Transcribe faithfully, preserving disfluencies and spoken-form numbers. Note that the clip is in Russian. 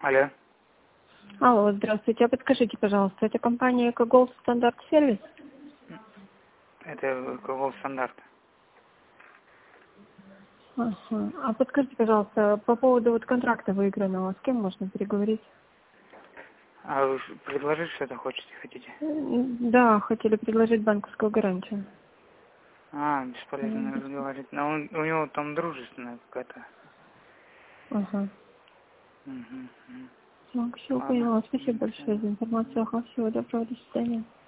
Алло. Алло, здравствуйте. А подскажите, пожалуйста, это компания «Экоголд Стандарт Сервис»? Это какого стандарта? Ага. А подскажите, пожалуйста, по поводу вот контракта выигранного, с кем можно переговорить? А вы ж предложить что-то хотите, хотите? М, Да, хотели предложить банковскую гарантию. А, бесполезно М, разговаривать. Но он, у него там дружественная какая-то. Ага. Угу, угу. Ну, все, Ладно, поняла. Спасибо до большое свидания. за информацию. Ага, всего доброго, до свидания.